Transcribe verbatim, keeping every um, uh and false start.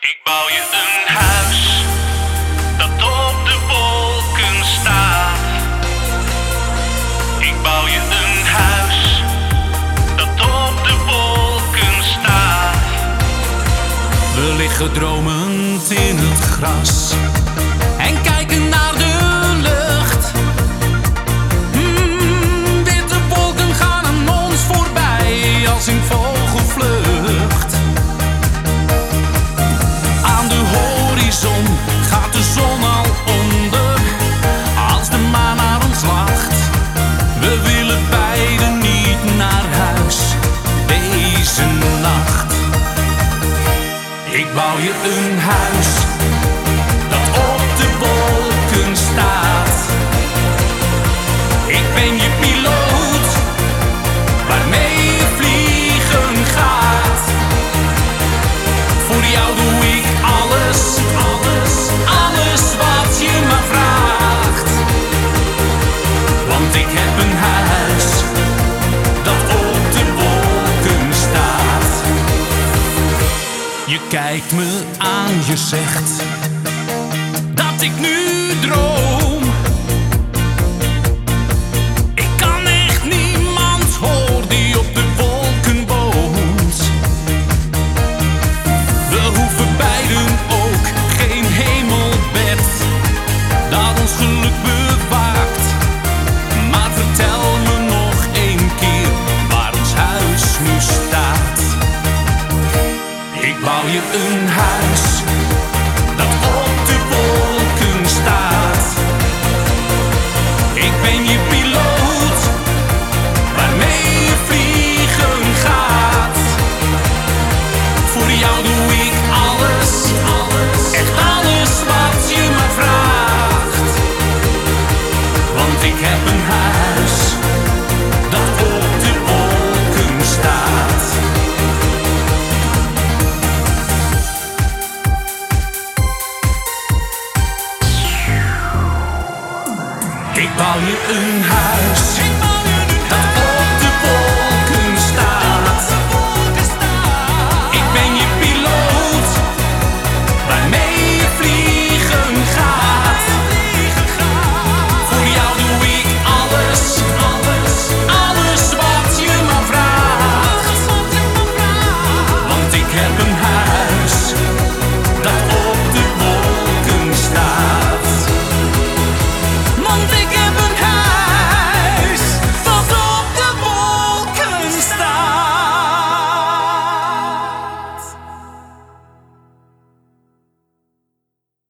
Ik bouw je een huis dat op de wolken staat. Ik bouw je een huis dat op de wolken staat. We liggen dromend in het gras en kijken naar de lucht. Mm, witte wolken gaan aan ons voorbij als in vogelvlucht. Aan de horizon gaat de zon al onder als de maan naar ons lacht. We willen beiden niet naar huis deze nacht. Ik bouw je een huis dat op de wolken staat. Ik ben je piloot waarmee je vliegen gaat. Voor jou doe ik alles, alles, alles wat je maar vraagt. Want ik heb een huis dat op de wolken staat. Je kijkt me aan, je zegt dat ik nu droom. Ik kan echt niemand horen die op de wolken woont. We hoeven beiden ook geen hemelbed dat ons geluk bewaakt. Maar vertel me nog één keer waar ons huis nu staat. Ik bouw je een huis dat op de wolken staat. Ik ben je piloot waarmee je vliegen gaat. Voor jou doe ik alles, alles, echt alles wat je maar vraagt. Want ik heb een huis dat op de wolken staat. Ik bouw je een huis